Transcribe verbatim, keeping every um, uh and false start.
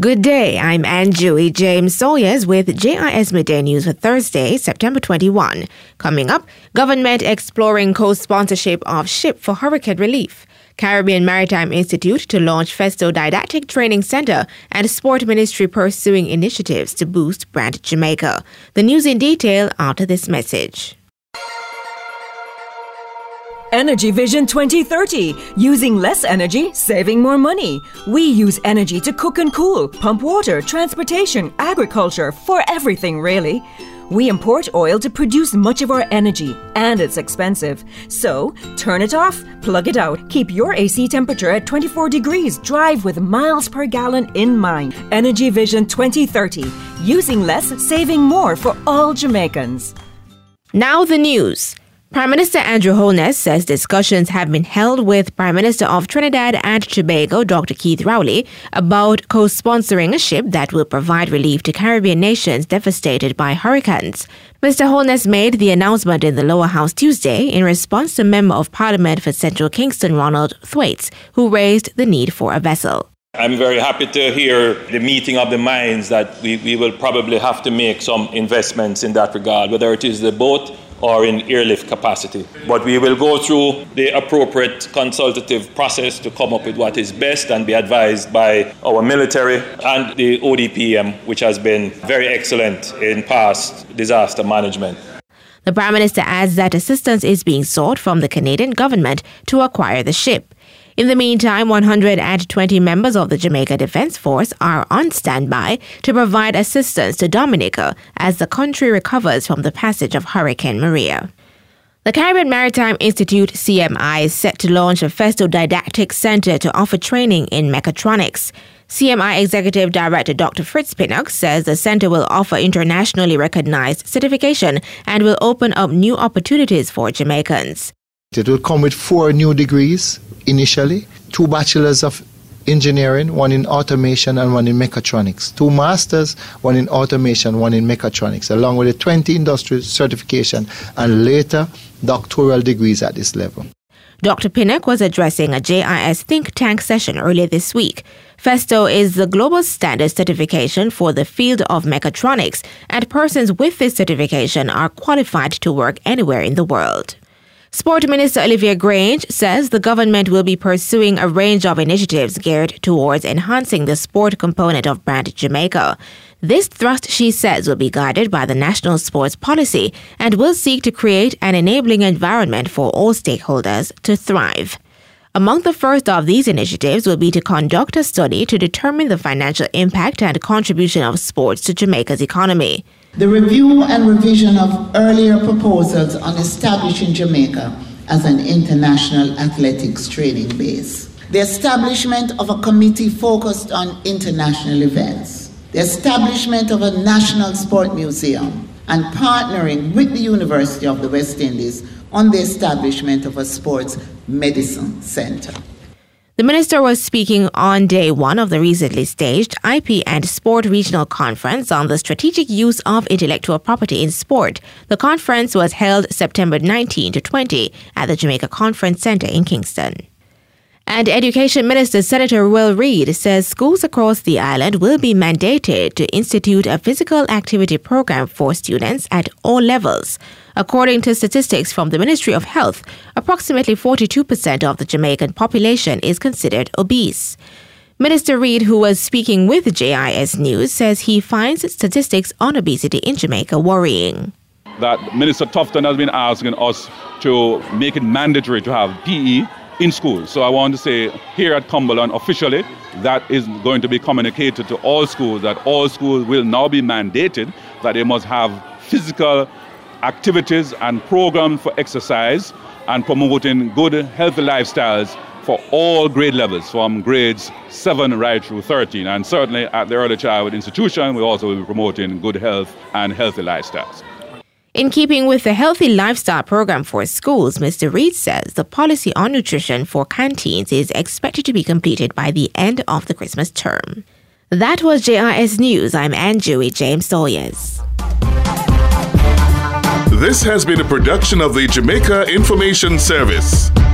Good day, I'm Anjui James Sawyers with J I S Midday News for Thursday, September twenty-first. Coming up, government exploring co-sponsorship of ship for hurricane relief. Caribbean Maritime Institute to launch Festo Didactic Training Center and Sport Ministry pursuing initiatives to boost brand Jamaica. The news in detail after this message. Energy Vision twenty thirty. Using less energy, saving more money. We use energy to cook and cool, pump water, transportation, agriculture, for everything really. We import oil to produce much of our energy, and it's expensive. So, turn it off, plug it out, keep your A C temperature at twenty-four degrees, drive with miles per gallon in mind. Energy Vision twenty thirty. Using less, saving more for all Jamaicans. Now the news. Prime Minister Andrew Holness says discussions have been held with Prime Minister of Trinidad and Tobago, Doctor Keith Rowley, about co-sponsoring a ship that will provide relief to Caribbean nations devastated by hurricanes. Mister Holness made the announcement in the Lower House Tuesday in response to Member of Parliament for Central Kingston, Ronald Thwaites, who raised the need for a vessel. I'm very happy to hear the meeting of the minds that we, we will probably have to make some investments in that regard, whether it is the boat or in airlift capacity. But we will go through the appropriate consultative process to come up with what is best and be advised by our military and the O D P M, which has been very excellent in past disaster management. The Prime Minister adds that assistance is being sought from the Canadian government to acquire the ship. In the meantime, one hundred twenty members of the Jamaica Defence Force are on standby to provide assistance to Dominica as the country recovers from the passage of Hurricane Maria. The Caribbean Maritime Institute, C M I, is set to launch a Festo Didactic Center to offer training in mechatronics. C M I Executive Director Doctor Fritz Pinnock says the center will offer internationally recognized certification and will open up new opportunities for Jamaicans. It will come with four new degrees initially, two bachelors of engineering, one in automation and one in mechatronics, two masters, one in automation, one in mechatronics, along with a twenty industry certification and later doctoral degrees at this level. Doctor Pinnock was addressing a J I S think tank session earlier this week. Festo is the global standard certification for the field of mechatronics, and persons with this certification are qualified to work anywhere in the world. Sport Minister Olivia Grange says the government will be pursuing a range of initiatives geared towards enhancing the sport component of brand Jamaica. This thrust, she says, will be guided by the national sports policy and will seek to create an enabling environment for all stakeholders to thrive. Among the first of these initiatives will be to conduct a study to determine the financial impact and contribution of sports to Jamaica's economy. The review and revision of earlier proposals on establishing Jamaica as an international athletics training base. The establishment of a committee focused on international events. The establishment of a national sport museum and partnering with the University of the West Indies on the establishment of a sports medicine center. The minister was speaking on day one of the recently staged I P and Sport Regional Conference on the strategic use of intellectual property in sport. The conference was held September nineteenth to twentieth at the Jamaica Conference Center in Kingston. And Education Minister Senator Will Reid says schools across the island will be mandated to institute a physical activity program for students at all levels. According to statistics from the Ministry of Health, approximately forty-two percent of the Jamaican population is considered obese. Minister Reid, who was speaking with J I S News, says he finds statistics on obesity in Jamaica worrying. That Minister Tufton has been asking us to make it mandatory to have P E in schools. So I want to say here at Cumberland officially that is going to be communicated to all schools, that all schools will now be mandated that they must have physical activities and programs for exercise and promoting good healthy lifestyles for all grade levels from grades seven right through thirteen. And certainly at the early childhood institution we also will be promoting good health and healthy lifestyles. In keeping with the Healthy Lifestyle Program for schools, Mister Reid says the policy on nutrition for canteens is expected to be completed by the end of the Christmas term. That was J I S News. I'm Anjui James Sawyers. This has been a production of the Jamaica Information Service.